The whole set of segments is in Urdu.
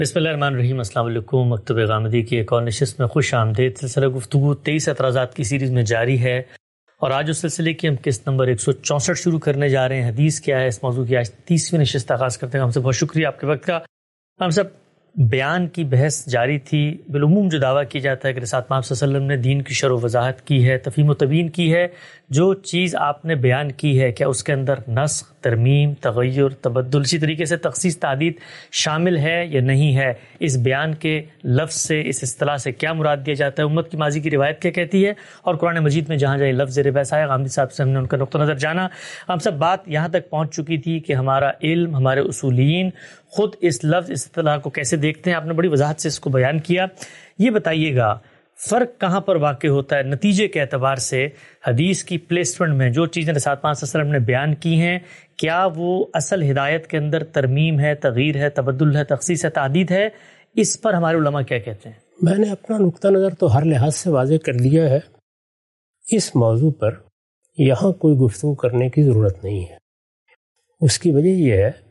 بسم اللہ الرحمن الرحیم۔ السلام علیکم۔ مکتب غامدی کی ایک اور نشست میں خوش آمدید۔ سلسلہ گفتگو 23 اعتراضات کی سیریز میں جاری ہے اور آج اس سلسلے کی ہم قسط نمبر 164 شروع کرنے جا رہے ہیں۔ حدیث کیا ہے، اس موضوع کی آج 30ویں نشست آغاز کرتے ہیں۔ ہم سے بہت شکریہ آپ کے وقت کا۔ ہم سب بیان کی بحث جاری تھی۔ بالعموم جو دعویٰ کیا جاتا ہے کہ رسالت محمد صلی اللہ علیہ وسلم نے دین کی شرح و وضاحت کی ہے، تفہیم و تبیین کی ہے، جو چیز آپ نے بیان کی ہے کیا اس کے اندر نسخ، ترمیم، تغیر، تبدل، اسی طریقے سے تخصیص، تعدید شامل ہے یا نہیں ہے؟ اس بیان کے لفظ سے، اس اصطلاح سے کیا مراد دیا جاتا ہے؟ امت کی ماضی کی روایت کیا کہتی ہے؟ اور قرآن مجید میں جہاں جہاں لفظ زیر بحث آیا، غامدی صاحب سے ہم نے ان کا نقطہ نظر جانا۔ ہم سب بات یہاں تک پہنچ چکی تھی کہ ہمارا علم، ہمارے اصولین خود اس لفظ، اس اصطلاح کو کیسے دیکھتے ہیں۔ آپ نے بڑی وضاحت سے اس کو بیان کیا۔ یہ بتائیے گا فرق کہاں پر واقع ہوتا ہے نتیجے کے اعتبار سے حدیث کی پلیسمنٹ میں؟ جو چیزیں رسالت محمد صلی اللہ علیہ وسلم نے بیان کی ہیں، کیا وہ اصل ہدایت کے اندر ترمیم ہے، تغییر ہے، تبدل ہے، تخصیص ہے، تعدید ہے؟ اس پر ہمارے علماء کیا کہتے ہیں؟ میں نے اپنا نقطہ نظر تو ہر لحاظ سے واضح کر دیا ہے۔ اس موضوع پر یہاں کوئی گفتگو کرنے کی ضرورت نہیں ہے۔ اس کی وجہ یہ ہے،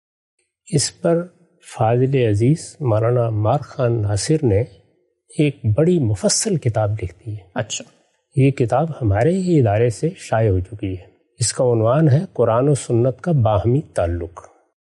اس پر فاضل عزیز مولانا عمار خان ناصر نے ایک بڑی مفصل کتاب لکھ دی ہے۔ اچھا، یہ کتاب ہمارے ہی ادارے سے شائع ہو چکی ہے۔ اس کا عنوان ہے قرآن و سنت کا باہمی تعلق۔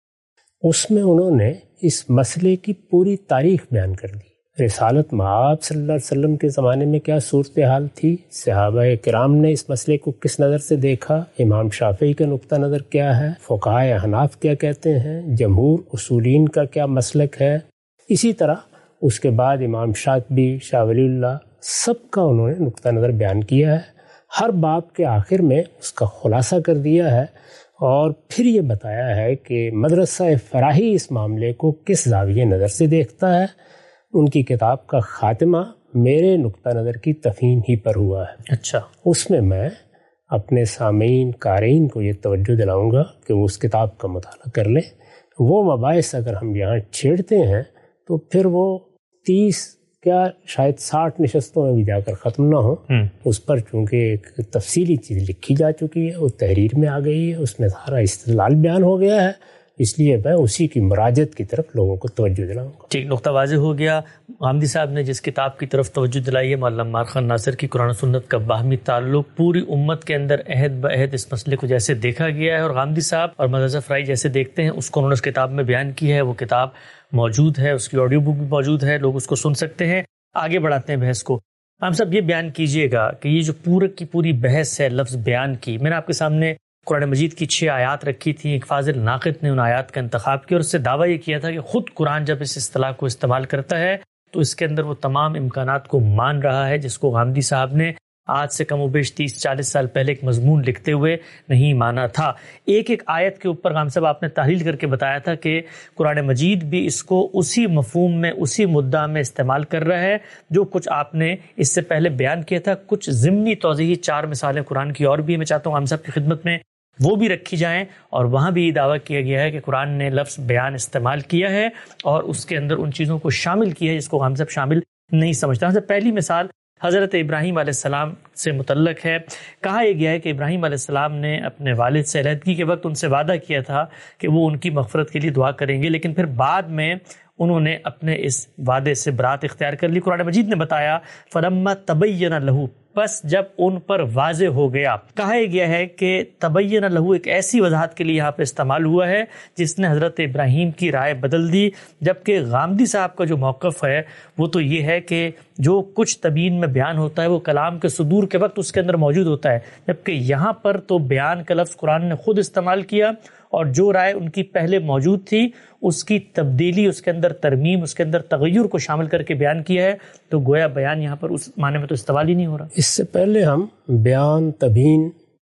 اس میں انہوں نے اس مسئلے کی پوری تاریخ بیان کر دی۔ رسالت مآب صلی اللہ علیہ وسلم کے زمانے میں کیا صورتحال تھی، صحابہ کرام نے اس مسئلے کو کس نظر سے دیکھا، امام شافعی کا نقطہ نظر کیا ہے، فقہائے احناف کیا کہتے ہیں، جمہور اصولین کا کیا مسلک ہے، اسی طرح اس کے بعد امام شاطبی، شاہ ولی اللہ، سب کا انہوں نے نقطہ نظر بیان کیا ہے۔ ہر باب کے آخر میں اس کا خلاصہ کر دیا ہے اور پھر یہ بتایا ہے کہ مدرسہ فراہی اس معاملے کو کس زاویہ نظر سے دیکھتا ہے۔ ان کی کتاب کا خاتمہ میرے نقطہ نظر کی تفہیم ہی پر ہوا ہے۔ اچھا، اس میں اپنے سامعین، قارئین کو یہ توجہ دلاؤں گا کہ وہ اس کتاب کا مطالعہ کر لیں۔ وہ مباحث اگر ہم یہاں چھیڑتے ہیں تو پھر وہ 30 کیا شاید 60 نشستوں میں بھی جا کر ختم نہ ہو۔ اس پر چونکہ ایک تفصیلی چیز لکھی جا چکی ہے، وہ تحریر میں آ گئی ہے، اس میں سارا استدلال بیان ہو گیا ہے، اس لیے میں اسی کی مراجعت کی طرف لوگوں کو توجہ دلاؤں گا۔ ٹھیک، نقطہ واضح ہو گیا۔ غامدی صاحب نے جس کتاب کی طرف توجہ دلائی ہے، مولانا عمار خان ناصر کی قرآن و سنت کا باہمی تعلق، پوری امت کے اندر عہد بعہد اس مسئلے کو جیسے دیکھا گیا ہے اور غامدی صاحب اور مدرسہ فرائی جیسے دیکھتے ہیں، اس کو انہوں نے اس کتاب میں بیان کیا ہے۔ وہ کتاب موجود ہے، اس کی آڈیو بک بھی موجود ہے، لوگ اس کو سن سکتے ہیں۔ آگے بڑھاتے ہیں بحث کو۔ ہم سب یہ بیان کیجئے گا کہ یہ جو پورے کی پوری بحث ہے لفظ بیان کی، میں نے آپ کے سامنے قرآن مجید کی 6 آیات رکھی تھیں۔ ایک فاضل ناقد نے ان آیات کا انتخاب کیا اور اس سے دعویٰ یہ کیا تھا کہ خود قرآن جب اس اصطلاح کو استعمال کرتا ہے تو اس کے اندر وہ تمام امکانات کو مان رہا ہے جس کو غامدی صاحب نے آج سے کم و بیش 30-40 سال پہلے ایک مضمون لکھتے ہوئے نہیں مانا تھا۔ ایک ایک آیت کے اوپر غام صاحب آپ نے تحلیل کر کے بتایا تھا کہ قرآن مجید بھی اس کو اسی مفہوم میں، اسی مدعا میں استعمال کر رہا ہے جو کچھ آپ نے اس سے پہلے بیان کیا تھا۔ کچھ ضمنی توضیحی 4 مثالیں قرآن کی اور بھی میں چاہتا ہوں غام صاحب کی خدمت میں وہ بھی رکھی جائیں، اور وہاں بھی یہ دعویٰ کیا گیا ہے کہ قرآن نے لفظ بیان استعمال کیا ہے اور اس کے اندر ان چیزوں کو شامل کیا ہے جس کو غام صاحب شامل نہیں سمجھتا۔ پہلی مثال حضرت ابراہیم علیہ السلام سے متعلق ہے۔ کہا یہ گیا ہے کہ ابراہیم علیہ السلام نے اپنے والد سے علیحدگی کے وقت ان سے وعدہ کیا تھا کہ وہ ان کی مغفرت کے لیے دعا کریں گے، لیکن پھر بعد میں انہوں نے اپنے اس وعدے سے برات اختیار کر لی۔ قرآن مجید نے بتایا فلما تبین لہو، بس جب ان پر واضح ہو گیا۔ کہا یہ گیا ہے کہ تبین لہو ایک ایسی وضاحت کے لیے یہاں پہ استعمال ہوا ہے جس نے حضرت ابراہیم کی رائے بدل دی، جبکہ غامدی صاحب کا جو موقف ہے وہ تو یہ ہے کہ جو کچھ تبیین میں بیان ہوتا ہے وہ کلام کے صدور کے وقت اس کے اندر موجود ہوتا ہے، جبکہ یہاں پر تو بیان کا لفظ قرآن نے خود استعمال کیا اور جو رائے ان کی پہلے موجود تھی اس کی تبدیلی، اس کے اندر ترمیم، اس کے اندر تغیر کو شامل کر کے بیان کیا ہے، تو گویا بیان یہاں پر اس معنی میں تو استعمال ہی نہیں ہو رہا۔ اس سے پہلے ہم بیان، تبیین،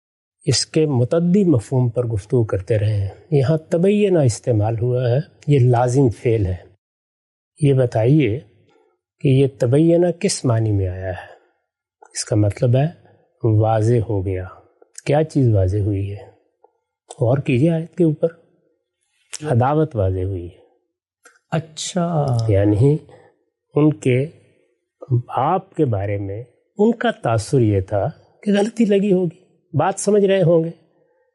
اس کے متعدی مفہوم پر گفتگو کرتے رہے ہیں۔ یہاں تبینہ استعمال ہوا ہے، یہ لازم فعل ہے۔ یہ بتائیے کہ یہ تبینہ کس معنی میں آیا ہے؟ اس کا مطلب ہے واضح ہو گیا۔ کیا چیز واضح ہوئی ہے؟ اور کیجیے آیت کے اوپر، عداوت واضح ہوئی ہے۔ اچھا، یعنی ان کے آپ کے بارے میں ان کا تاثر یہ تھا کہ غلطی لگی ہوگی، بات سمجھ رہے ہوں گے،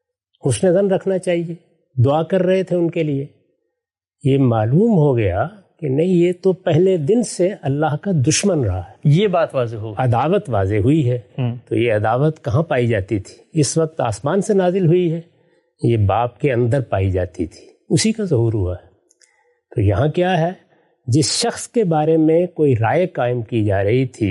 حسن ظن رکھنا چاہیے، دعا کر رہے تھے ان کے لیے۔ یہ معلوم ہو گیا کہ نہیں یہ تو پہلے دن سے اللہ کا دشمن رہا ہے، یہ بات واضح ہو، عداوت واضح ہوئی ہے۔ تو یہ عداوت کہاں پائی جاتی تھی؟ اس وقت آسمان سے نازل ہوئی ہے، یہ باپ کے اندر پائی جاتی تھی، اسی کا ظہور ہوا ہے۔ تو یہاں کیا ہے، جس شخص کے بارے میں کوئی رائے قائم کی جا رہی تھی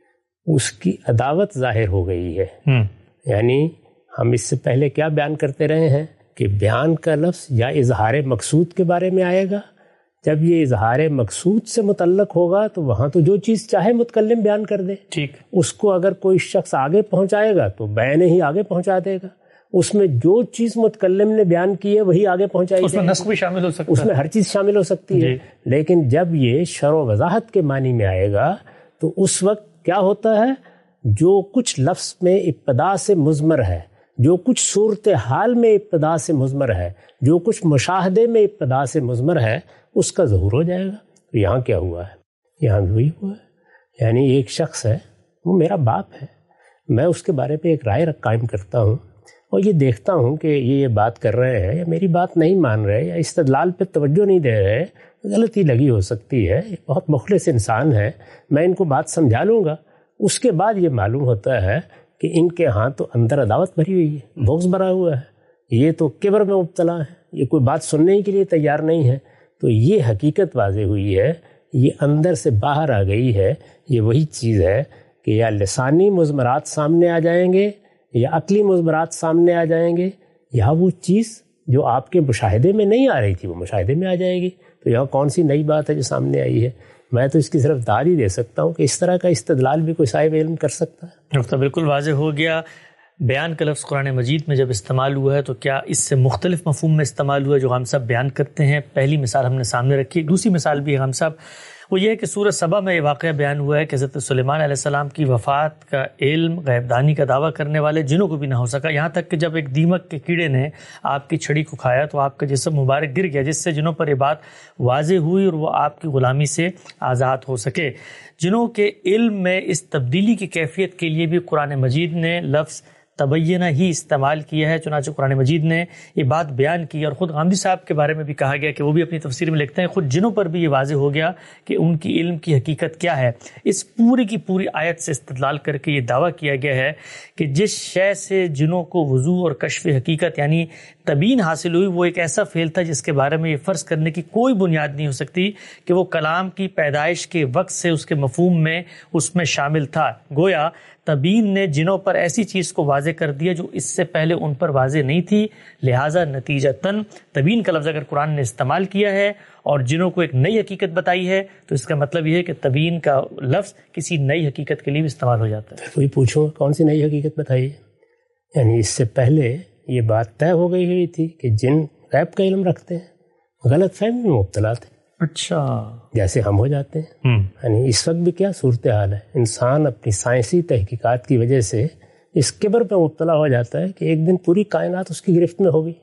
اس کی عداوت ظاہر ہو گئی ہے۔ یعنی ہم اس سے پہلے کیا بیان کرتے رہے ہیں کہ بیان کا لفظ یا اظہار مقصود کے بارے میں آئے گا، جب یہ اظہار مقصود سے متعلق ہوگا تو وہاں تو جو چیز چاہے متکلم بیان کر دے، ٹھیک، اس کو اگر کوئی شخص آگے پہنچائے گا تو بیان ہی آگے پہنچا دے گا، اس میں جو چیز متکلم نے بیان کی ہے وہی آگے پہنچائی اس میں نسخ بھی شامل ہو سکتا ہے، اس میں ہر چیز شامل ہو سکتی ہے۔ لیکن جب یہ شرح و وضاحت کے معنی میں آئے گا تو اس وقت کیا ہوتا ہے، جو کچھ لفظ میں ابتدا سے مضمر ہے، جو کچھ صورتحال میں ابتدا سے مضمر ہے، جو کچھ مشاہدے میں ابتدا سے مضمر ہے، اس کا ظہور ہو جائے گا۔ تو یہاں کیا ہوا ہے، یہاں بھی وہی ہوا ہے۔ یعنی ایک شخص ہے، وہ میرا باپ ہے، میں اس کے بارے پہ ایک رائے قائم کرتا ہوں اور یہ دیکھتا ہوں کہ یہ بات کر رہے ہیں یا میری بات نہیں مان رہے یا استدلال پہ توجہ نہیں دے رہے، غلطی لگی ہو سکتی ہے، بہت مخلص انسان ہے، میں ان کو بات سمجھا لوں گا۔ اس کے بعد یہ معلوم ہوتا ہے کہ ان کے ہاں تو اندر عداوت بھری ہوئی ہے، بغض بھرا ہوا ہے، یہ تو کبر میں مبتلا ہے، یہ کوئی بات سننے کے لیے تیار نہیں ہے۔ تو یہ حقیقت واضح ہوئی ہے، یہ اندر سے باہر آ گئی ہے۔ یہ وہی چیز ہے کہ یا لسانی مضمرات سامنے آ جائیں گے یا عقلی مضمرات سامنے آ جائیں گے، یا وہ چیز جو آپ کے مشاہدے میں نہیں آ رہی تھی وہ مشاہدے میں آ جائے گی۔ تو یہاں کون سی نئی بات ہے جو سامنے آئی ہے؟ میں تو اس کی صرف داد ہی دے سکتا ہوں کہ اس طرح کا استدلال بھی کوئی صاحب علم کر سکتا ہے۔ نقطہ بالکل واضح ہو گیا۔ بیان کا لفظ قرآن مجید میں جب استعمال ہوا ہے تو کیا اس سے مختلف مفہوم میں استعمال ہوا ہے جو غام صاحب بیان کرتے ہیں؟ پہلی مثال ہم نے سامنے رکھی، دوسری مثال بھی غام صاحب وہ یہ ہے کہ سورہ سبا میں یہ واقعہ بیان ہوا ہے کہ حضرت سلیمان علیہ السلام کی وفات کا علم غیب دانی کا دعویٰ کرنے والے جنوں کو بھی نہ ہو سکا، یہاں تک کہ جب ایک دیمک کے کیڑے نے آپ کی چھڑی کو کھایا تو آپ کا جسم مبارک گر گیا، جس سے جنوں پر یہ بات واضح ہوئی اور وہ آپ کی غلامی سے آزاد ہو سکے۔ جنوں کے علم میں اس تبدیلی کی کیفیت کے لیے بھی قرآن مجید نے لفظ تبینہ ہی استعمال کیا ہے، چنانچہ قرآن مجید نے یہ بات بیان کی، اور خود غامدی صاحب کے بارے میں بھی کہا گیا کہ وہ بھی اپنی تفسیر میں لکھتے ہیں خود جنوں پر بھی یہ واضح ہو گیا کہ ان کی علم کی حقیقت کیا ہے۔ اس پوری کی پوری آیت سے استدلال کر کے یہ دعویٰ کیا گیا ہے کہ جس شے سے جنوں کو وضوح اور کشف حقیقت یعنی تبیین حاصل ہوئی وہ ایک ایسا فعل تھا جس کے بارے میں یہ فرض کرنے کی کوئی بنیاد نہیں ہو سکتی کہ وہ کلام کی پیدائش کے وقت سے اس کے مفہوم میں اس میں شامل تھا۔ گویا تبیین نے جنوں پر ایسی چیز کو واضح کر دیا جو اس سے پہلے ان پر واضح نہیں تھی، لہٰذا نتیجتاً تبیین کا لفظ اگر قرآن نے استعمال کیا ہے اور جنوں کو ایک نئی حقیقت بتائی ہے تو اس کا مطلب یہ ہے کہ تبیین کا لفظ کسی نئی حقیقت کے لیے بھی استعمال ہو جاتا ہے۔ کوئی پوچھو کون سی نئی حقیقت بتائی؟ یعنی اس سے پہلے یہ بات طے ہو گئی ہوئی تھی کہ جن غیب کا علم رکھتے ہیں، غلط فہمی میں مبتلا تھے، اچھا جیسے ہم ہو جاتے ہیں۔ یعنی اس وقت بھی کیا صورتحال ہے، انسان اپنی سائنسی تحقیقات کی وجہ سے اس کبر پہ مبتلا ہو جاتا ہے کہ ایک دن پوری کائنات اس کی گرفت میں ہوگی۔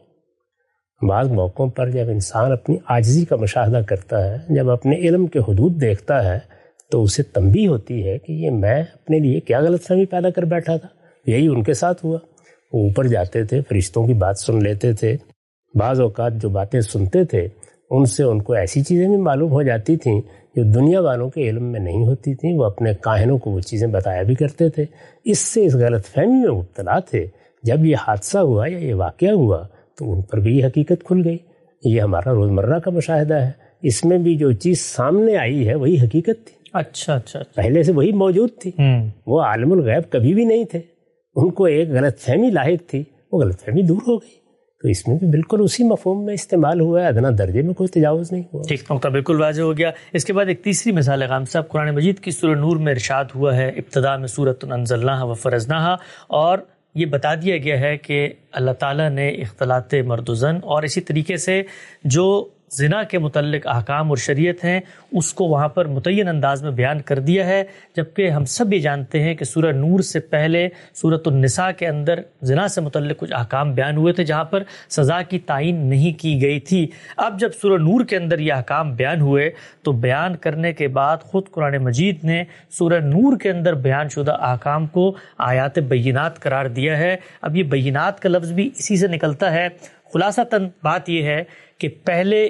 بعض موقعوں پر جب انسان اپنی عاجزی کا مشاہدہ کرتا ہے، جب اپنے علم کے حدود دیکھتا ہے تو اسے تنبیہ ہوتی ہے کہ یہ میں اپنے لیے کیا غلط فہمی پیدا کر بیٹھا تھا۔ یہی ان کے ساتھ ہوا، وہ اوپر جاتے تھے، فرشتوں کی بات سن لیتے تھے، بعض اوقات جو باتیں سنتے تھے ان سے ان کو ایسی چیزیں بھی معلوم ہو جاتی تھیں جو دنیا والوں کے علم میں نہیں ہوتی تھیں، وہ اپنے کاہنوں کو وہ چیزیں بتایا بھی کرتے تھے۔ اس سے اس غلط فہمی میں مبتلا تھے۔ جب یہ حادثہ ہوا یا یہ واقعہ ہوا تو ان پر بھی یہ حقیقت کھل گئی۔ یہ ہمارا روزمرہ کا مشاہدہ ہے، اس میں بھی جو چیز سامنے آئی ہے وہی حقیقت تھی۔ اچھا، پہلے سے وہی موجود تھی، وہ عالم الغیب کبھی بھی نہیں تھے، ان کو ایک غلط فہمی لاحق تھی، وہ غلط فہمی دور ہو گئی۔ تو اس میں بھی بالکل اسی مفہوم میں استعمال ہوا ہے، ادنا درجے میں کوئی تجاوز نہیں ہوا۔ ٹھیک، نقطہ بالکل واضح ہو گیا۔ اس کے بعد ایک تیسری مثال ہے غام صاحب، قرآن مجید کی سورہ نور میں ارشاد ہوا ہے ابتدا میں سورۃ انزلناہا وفرضناہا، اور یہ بتا دیا گیا ہے کہ اللہ تعالیٰ نے اختلاط مرد و زن اور اسی طریقے سے جو زنا کے متعلق احکام اور شریعت ہیں اس کو وہاں پر متعین انداز میں بیان کر دیا ہے، جبکہ ہم سب یہ جانتے ہیں کہ سورہ نور سے پہلے سورۃ النساء کے اندر زنا سے متعلق کچھ احکام بیان ہوئے تھے جہاں پر سزا کی تعین نہیں کی گئی تھی۔ اب جب سورہ نور کے اندر یہ احکام بیان ہوئے تو بیان کرنے کے بعد خود قرآن مجید نے سورہ نور کے اندر بیان شدہ احکام کو آیات بینات قرار دیا ہے۔ اب یہ بینات کا لفظ بھی اسی سے نکلتا ہے۔ خلاصتاً بات یہ ہے کہ پہلے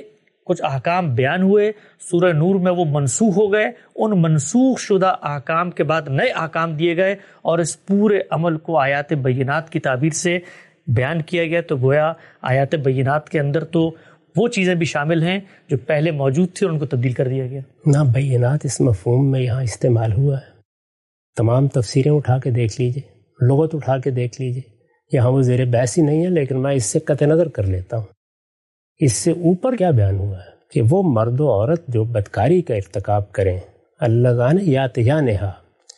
کچھ احکام بیان ہوئے، سورہ نور میں وہ منسوخ ہو گئے، ان منسوخ شدہ احکام کے بعد نئے احکام دیے گئے اور اس پورے عمل کو آیات بینات کی تعبیر سے بیان کیا گیا۔ تو گویا آیات بینات کے اندر تو وہ چیزیں بھی شامل ہیں جو پہلے موجود تھی اور ان کو تبدیل کر دیا گیا۔ نہ بینات اس مفہوم میں یہاں استعمال ہوا ہے، تمام تفسیریں اٹھا کے دیکھ لیجئے، لغت اٹھا کے دیکھ لیجئے، یہاں وہ زیر بحث ہی نہیں ہے، لیکن میں اس سے قطع نظر کر لیتا ہوں۔ اس سے اوپر کیا بیان ہوا ہے کہ وہ مرد و عورت جو بدکاری کا ارتکاب کریں، اللہ یا تجانہا،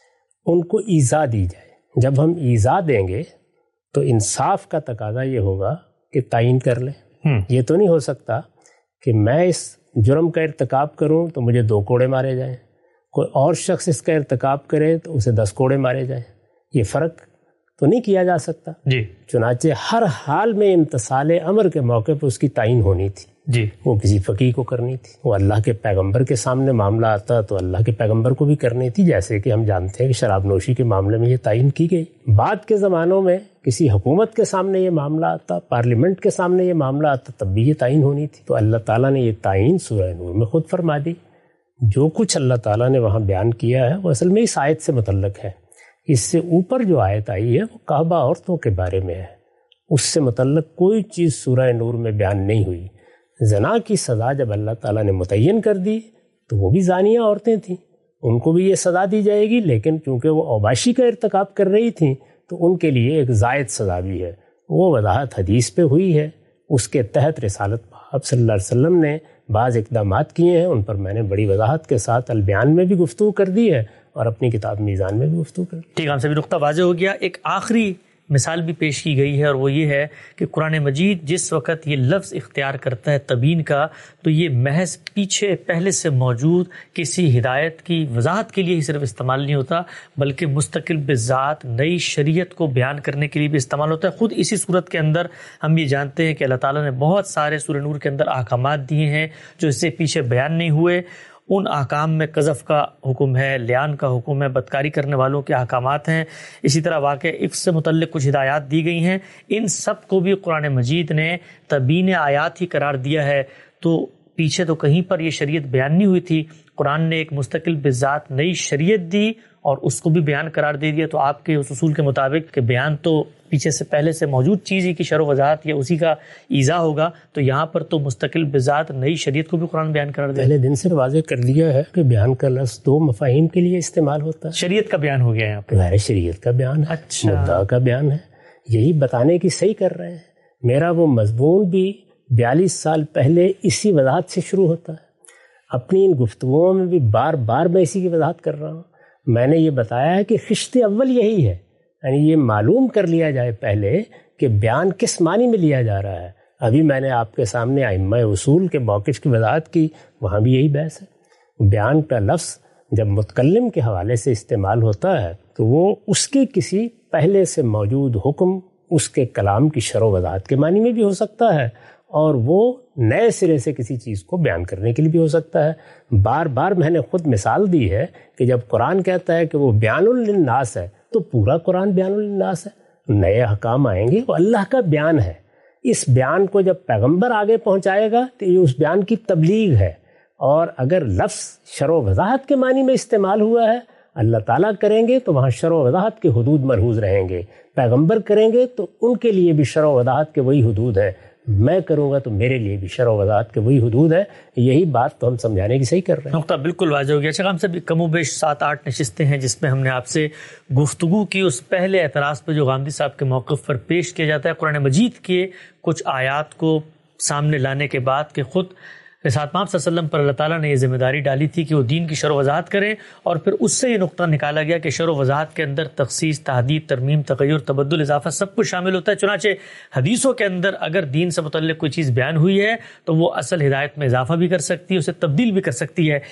ان کو ایذا دی جائے۔ جب ہم ایذا دیں گے تو انصاف کا تقاضا یہ ہوگا کہ تعین کر لیں۔ یہ تو نہیں ہو سکتا کہ میں اس جرم کا ارتکاب کروں تو مجھے 2 کوڑے مارے جائیں، کوئی اور شخص اس کا ارتکاب کرے تو اسے 10 کوڑے مارے جائیں۔ یہ فرق تو نہیں کیا جا سکتا جی۔ چنانچہ ہر حال میں امتثال امر کے موقع پہ اس کی تعین ہونی تھی جی، وہ کسی فقیہ کو کرنی تھی۔ وہ اللہ کے پیغمبر کے سامنے معاملہ آتا تو اللہ کے پیغمبر کو بھی کرنی تھی، جیسے کہ ہم جانتے ہیں کہ شراب نوشی کے معاملے میں یہ تعین کی گئی۔ بعد کے زمانوں میں کسی حکومت کے سامنے یہ معاملہ آتا، پارلیمنٹ کے سامنے یہ معاملہ آتا، تب بھی یہ تعین ہونی تھی۔ تو اللہ تعالیٰ نے یہ تعین سورہ نور میں خود فرما دی۔ جو کچھ اللہ تعالیٰ نے وہاں بیان کیا ہے وہ اصل میں اس آیت سے متعلق ہے۔ اس سے اوپر جو آیت آئی ہے وہ کعبہ عورتوں کے بارے میں ہے، اس سے متعلق کوئی چیز سورہ نور میں بیان نہیں ہوئی۔ زنا کی سزا جب اللہ تعالیٰ نے متعین کر دی تو وہ بھی زانیہ عورتیں تھیں، ان کو بھی یہ سزا دی جائے گی، لیکن چونکہ وہ اوباشی کا ارتکاب کر رہی تھیں تو ان کے لیے ایک زائد سزا بھی ہے۔ وہ وضاحت حدیث پہ ہوئی ہے، اس کے تحت رسالت آپ صلی اللہ علیہ وسلم نے بعض اقدامات کیے ہیں، ان پر میں نے بڑی وضاحت کے ساتھ البیان میں بھی گفتگو کر دی ہے اور اپنی کتاب میزان میں بھی گفتگو کر دی۔ ٹھیک، ہم سے بھی نقطہ واضح ہو گیا۔ ایک آخری مثال بھی پیش کی گئی ہے اور وہ یہ ہے کہ قرآن مجید جس وقت یہ لفظ اختیار کرتا ہے تبیین کا، تو یہ محض پیچھے پہلے سے موجود کسی ہدایت کی وضاحت کے لیے ہی صرف استعمال نہیں ہوتا، بلکہ مستقل بذات نئی شریعت کو بیان کرنے کے لیے بھی استعمال ہوتا ہے۔ خود اسی صورت کے اندر ہم یہ جانتے ہیں کہ اللہ تعالیٰ نے بہت سارے سورہ نور کے اندر احکامات دیے ہیں جو اس سے پیچھے بیان نہیں ہوئے۔ ان احکام میں قذف کا حکم ہے، لیان کا حکم ہے، بدکاری کرنے والوں کے احکامات ہیں، اسی طرح واقع عفت سے متعلق کچھ ہدایات دی گئی ہیں۔ ان سب کو بھی قرآن مجید نے تبیین آیات ہی قرار دیا ہے۔ تو پیچھے تو کہیں پر یہ شریعت بیان نہیں ہوئی تھی، قرآن نے ایک مستقل بذات نئی شریعت دی اور اس کو بھی بیان قرار دے دیا۔ تو آپ کے اس اصول کے مطابق کہ بیان تو پیچھے سے پہلے سے موجود چیز ہی کی شرح و وضاحت یا اسی کا ایذا ہوگا، تو یہاں پر تو مستقل بذات نئی شریعت کو بھی قرآن بیان قرار دے۔ پہلے دن سے واضح کر دیا ہے کہ بیان کا لفظ 2 مفاہیم کے لیے استعمال ہوتا ہے۔ شریعت کا بیان ہو گیا یہاں پہ، غیر شریعت کا بیان ہے، اچھا، مدعا کا بیان ہے۔ یہی بتانے کی صحیح کر رہے ہیں۔ میرا وہ مضمون بھی 42 سال پہلے اسی وضاحت سے شروع ہوتا ہے۔ اپنی ان گفتگوؤں میں بھی بار بار میں اسی کی وضاحت کر رہا ہوں۔ میں نے یہ بتایا ہے کہ خشت اول یہی ہے، یعنی یہ معلوم کر لیا جائے پہلے کہ بیان کس معنی میں لیا جا رہا ہے۔ ابھی میں نے آپ کے سامنے ائمہ اصول کے موقف کی وضاحت کی، وہاں بھی یہی بحث ہے۔ بیان کا لفظ جب متکلم کے حوالے سے استعمال ہوتا ہے تو وہ اس کے کسی پہلے سے موجود حکم، اس کے کلام کی شرح و وضاحت کے معنی میں بھی ہو سکتا ہے، اور وہ نئے سرے سے کسی چیز کو بیان کرنے کے لیے بھی ہو سکتا ہے۔ بار بار میں نے خود مثال دی ہے کہ جب قرآن کہتا ہے کہ وہ بیان للناس ہے تو پورا قرآن بیان للناس ہے۔ نئے احکام آئیں گے، وہ اللہ کا بیان ہے۔ اس بیان کو جب پیغمبر آگے پہنچائے گا تو یہ اس بیان کی تبلیغ ہے، اور اگر لفظ شرح و وضاحت کے معنی میں استعمال ہوا ہے، اللہ تعالیٰ کریں گے تو وہاں شرح و وضاحت کے حدود مرہوز رہیں گے، پیغمبر کریں گے تو ان کے لیے بھی شرح و وضاحت کے وہی حدود ہیں، میں کروں گا تو میرے لیے بھی شرح و وضاحت کے وہی حدود ہے۔ یہی بات تو ہم سمجھانے کی صحیح کر رہے ہیں۔ نقطہ بالکل واضح ہو گیا۔ اچھا، ہم سے بھی کم و بیش 7-8 نشستیں ہیں جس میں ہم نے آپ سے گفتگو کی اس پہلے اعتراض پہ جو غامدی صاحب کے موقف پر پیش کیا جاتا ہے قرآن مجید کے کچھ آیات کو سامنے لانے کے بعد کہ خود رسالت پاک صلی اللہ علیہ وسلم پر اللہ تعالیٰ نے یہ ذمہ داری ڈالی تھی کہ وہ دین کی شرح و وضاحت کریں، اور پھر اس سے یہ نقطہ نکالا گیا کہ شرح و وضاحت کے اندر تخصیص، تحدید، ترمیم، تغیر، تبدل، اضافہ سب کچھ شامل ہوتا ہے۔ چنانچہ حدیثوں کے اندر اگر دین سے متعلق کوئی چیز بیان ہوئی ہے تو وہ اصل ہدایت میں اضافہ بھی کر سکتی ہے، اسے تبدیل بھی کر سکتی ہے۔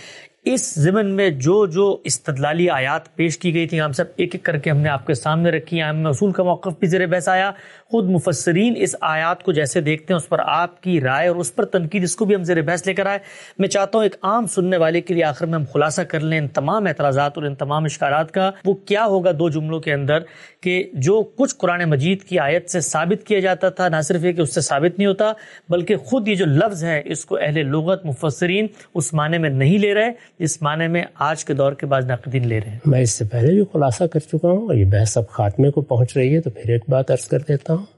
اس ضمن میں جو استدلالی آیات پیش کی گئی تھی ہم سب ایک ایک کر کے ہم نے آپ کے سامنے رکھی ہیں. ہم اصول کا موقف بھی زیر بحث آیا. خود مفسرین اس آیات کو جیسے دیکھتے ہیں اس پر آپ کی رائے اور اس پر تنقید اس کو بھی ہم زیر بحث لے کر آئے. میں چاہتا ہوں ایک عام سننے والے کے لیے آخر میں ہم خلاصہ کر لیں ان تمام اعتراضات اور ان تمام اشکالات کا. وہ کیا ہوگا 2 جملوں کے اندر کہ جو کچھ قرآن مجید کی آیت سے ثابت کیا جاتا تھا نہ صرف یہ کہ اس سے ثابت نہیں ہوتا بلکہ خود یہ جو لفظ ہے اس کو اہل لغت مفسرین اس معنی میں نہیں لے رہے جس معنی میں آج کے دور کے بعض ناقدین لے رہے ہیں. میں اس سے پہلے بھی خلاصہ کر چکا ہوں اور یہ بحث اب خاتمے کو پہنچ رہی ہے تو پھر ایک بات عرض کر دیتا ہوں.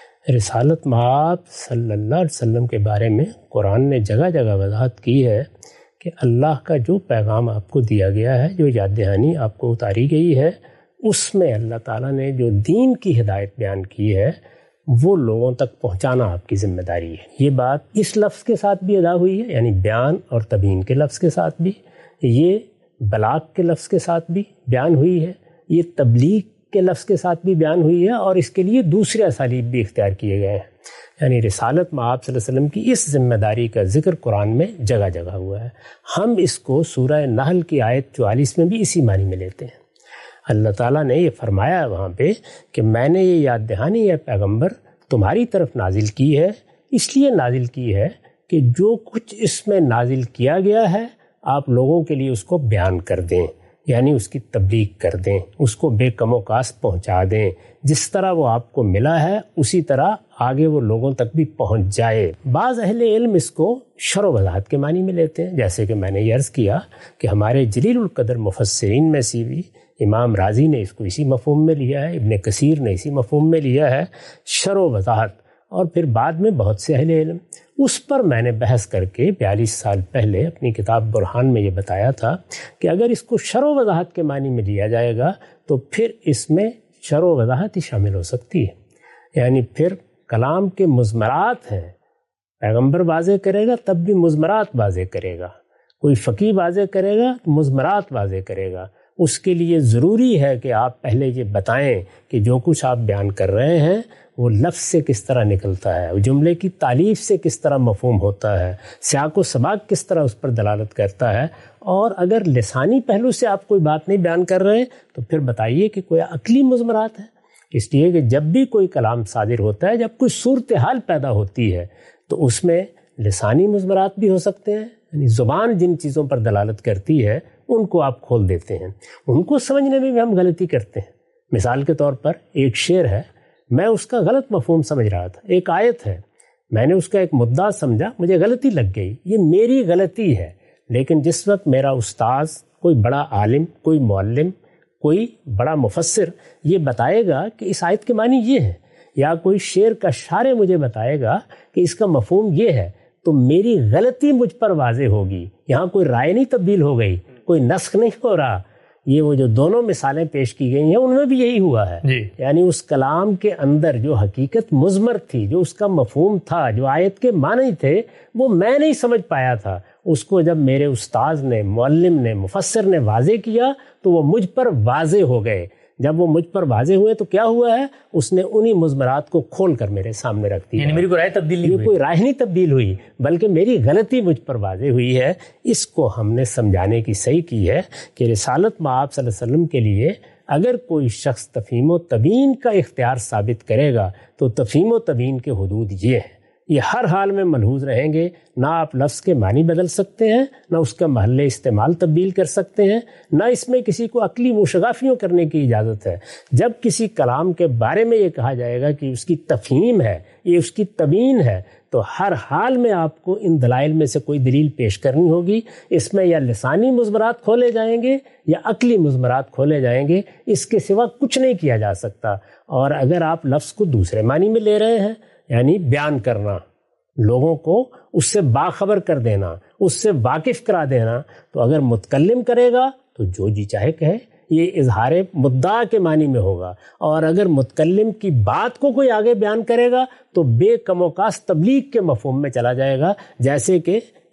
رسالت مآب صلی اللہ علیہ وسلم کے بارے میں قرآن نے جگہ جگہ وضاحت کی ہے کہ اللہ کا جو پیغام آپ کو دیا گیا ہے, جو یاد دہانی آپ کو اتاری گئی ہے, اس میں اللہ تعالیٰ نے جو دین کی ہدایت بیان کی ہے وہ لوگوں تک پہنچانا آپ کی ذمہ داری ہے. یہ بات اس لفظ کے ساتھ بھی ادا ہوئی ہے, یعنی بیان اور تبیین کے لفظ کے ساتھ بھی, یہ بلاغ کے لفظ کے ساتھ بھی بیان ہوئی ہے, یہ تبلیغ کے لفظ کے ساتھ بھی بیان ہوئی ہے, اور اس کے لیے دوسرے اسالیب بھی اختیار کیے گئے ہیں. یعنی رسالت مآب صلی اللہ علیہ وسلم کی اس ذمہ داری کا ذکر قرآن میں جگہ جگہ ہوا ہے. ہم اس کو سورہ نحل کی آیت 44 میں بھی اسی معنی میں لیتے ہیں. اللہ تعالیٰ نے یہ فرمایا ہے وہاں پہ کہ میں نے یہ یاد دہانی ہے پیغمبر تمہاری طرف نازل کی ہے, اس لیے نازل کی ہے کہ جو کچھ اس میں نازل کیا گیا ہے آپ لوگوں کے لیے اس کو بیان کر دیں, یعنی اس کی تبلیغ کر دیں, اس کو بے کم و کاست پہنچا دیں. جس طرح وہ آپ کو ملا ہے اسی طرح آگے وہ لوگوں تک بھی پہنچ جائے. بعض اہل علم اس کو شرح و وضاحت کے معنی میں لیتے ہیں, جیسے کہ میں نے یہ عرض کیا کہ ہمارے جلیل القدر مفسرین میں سے بھی امام رازی نے اس کو اسی مفہوم میں لیا ہے, ابن کثیر نے اسی مفہوم میں لیا ہے, شرح و وضاحت. اور پھر بعد میں بہت سے اہل علم, اس پر میں نے بحث کر کے 42 سال پہلے اپنی کتاب برہان میں یہ بتایا تھا کہ اگر اس کو شرح و وضاحت کے معنی میں لیا جائے گا تو پھر اس میں شرح و وضاحت ہی شامل ہو سکتی ہے. یعنی پھر کلام کے مضمرات ہیں, پیغمبر واضح کرے گا تب بھی مضمرات واضح کرے گا, کوئی فقیہ واضح کرے گا تو مضمرات واضح کرے گا. اس کے لیے ضروری ہے کہ آپ پہلے یہ بتائیں کہ جو کچھ آپ بیان کر رہے ہیں وہ لفظ سے کس طرح نکلتا ہے, جملے کی تالیف سے کس طرح مفہوم ہوتا ہے, سیاق و سباق کس طرح اس پر دلالت کرتا ہے. اور اگر لسانی پہلو سے آپ کوئی بات نہیں بیان کر رہے تو پھر بتائیے کہ کوئی عقلی مضمرات ہے. اس لیے کہ جب بھی کوئی کلام صادر ہوتا ہے, جب کوئی صورتحال پیدا ہوتی ہے تو اس میں لسانی مضمرات بھی ہو سکتے ہیں, یعنی زبان جن چیزوں پر دلالت کرتی ہے ان کو آپ کھول دیتے ہیں, ان کو سمجھنے میں بھی ہم غلطی کرتے ہیں. مثال کے طور پر ایک شعر ہے, میں اس کا غلط مفہوم سمجھ رہا تھا, ایک آیت ہے میں نے اس کا ایک مدعا سمجھا, مجھے غلطی لگ گئی, یہ میری غلطی ہے. لیکن جس وقت میرا استاذ, کوئی بڑا عالم, کوئی معلم, کوئی بڑا مفسر یہ بتائے گا کہ اس آیت کے معنی یہ ہے, یا کوئی شعر کا شاعر مجھے بتائے گا کہ اس کا مفہوم یہ ہے, تو میری غلطی مجھ پر واضح ہوگی. یہاں کوئی رائے نہیں تبدیل ہو گئی, کوئی نسخ نہیں ہو رہا. یہ وہ جو دونوں مثالیں پیش کی گئی ہیں ان میں بھی یہی ہوا ہے جی. یعنی اس کلام کے اندر جو حقیقت مضمر تھی, جو اس کا مفہوم تھا, جو آیت کے معنی تھے, وہ میں نہیں سمجھ پایا تھا. اس کو جب میرے استاذ نے, معلم نے, مفسر نے واضح کیا تو وہ مجھ پر واضح ہو گئے. جب وہ مجھ پر واضح ہوئے تو کیا ہوا ہے, اس نے انہی مضمرات کو کھول کر میرے سامنے رکھ دیا. یعنی میری کوئی رائے تبدیل نہیں ہوئی, کوئی رائے نہیں تبدیل ہوئی, بلکہ میری غلطی مجھ پر واضح ہوئی ہے. اس کو ہم نے سمجھانے کی صحیح کی ہے کہ رسالت مآب صلی اللہ علیہ وسلم کے لیے اگر کوئی شخص تفہیم و تبیین کا اختیار ثابت کرے گا تو تفہیم و تبیین کے حدود یہ ہیں, یہ ہر حال میں ملحوظ رہیں گے. نہ آپ لفظ کے معنی بدل سکتے ہیں, نہ اس کا محل استعمال تبدیل کر سکتے ہیں, نہ اس میں کسی کو عقلی مشغافیوں کرنے کی اجازت ہے. جب کسی کلام کے بارے میں یہ کہا جائے گا کہ اس کی تفہیم ہے, یہ اس کی تبیین ہے, تو ہر حال میں آپ کو ان دلائل میں سے کوئی دلیل پیش کرنی ہوگی. اس میں یا لسانی مضمرات کھولے جائیں گے یا عقلی مضمرات کھولے جائیں گے, اس کے سوا کچھ نہیں کیا جا سکتا. اور اگر آپ لفظ کو دوسرے معنی میں لے رہے ہیں, یعنی بیان کرنا, لوگوں کو اس سے باخبر کر دینا, اس سے واقف کرا دینا, تو اگر متکلم کرے گا تو جو جی چاہے کہے, یہ اظہار مدعا کے معنی میں ہوگا. اور اگر متکلم کی بات کو کوئی آگے بیان کرے گا تو بے کم و کاست تبلیغ کے مفہوم میں چلا جائے گا, جیسے کہ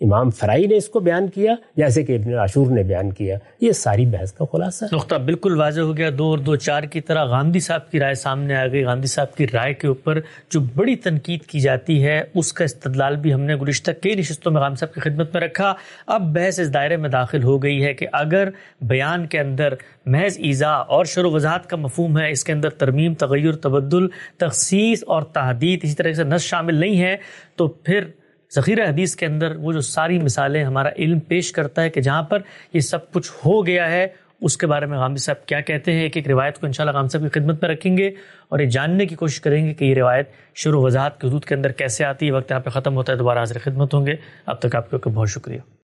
امام فرائی نے اس کو بیان کیا جیسے کہ ابن عاشور نے بیان کیا. یہ ساری بحث کا خلاصہ ہے. نقطہ بالکل واضح ہو گیا. 2 اور 2 4 کی طرح غامدی صاحب کی رائے سامنے آ گئی. غامدی صاحب کی رائے کے اوپر جو بڑی تنقید کی جاتی ہے اس کا استدلال بھی ہم نے گزشتہ کئی نشستوں میں غامدی صاحب کی خدمت میں رکھا. اب بحث اس دائرے میں داخل ہو گئی ہے کہ اگر بیان کے اندر محض ایضاح اور شرح و وضاحت کا مفہوم ہے، اس کے اندر ترمیم، تغیر، تبدل، تخصیص اور تحدید اسی طرح سے نص شامل نہیں ہے، تو پھر ذخیرہ حدیث کے اندر وہ جو ساری مثالیں ہمارا علم پیش کرتا ہے کہ جہاں پر یہ سب کچھ ہو گیا ہے، اس کے بارے میں غامدی صاحب کیا کہتے ہیں. ایک ایک روایت کو انشاءاللہ غامدی صاحب کی خدمت میں رکھیں گے اور یہ جاننے کی کوشش کریں گے کہ یہ روایت شرح و وضاحت کی حدود کے اندر کیسے آتی ہے. وقت یہاں پہ ختم ہوتا ہے، دوبارہ حاضر خدمت ہوں گے. اب تک آپ کو بہت شکریہ.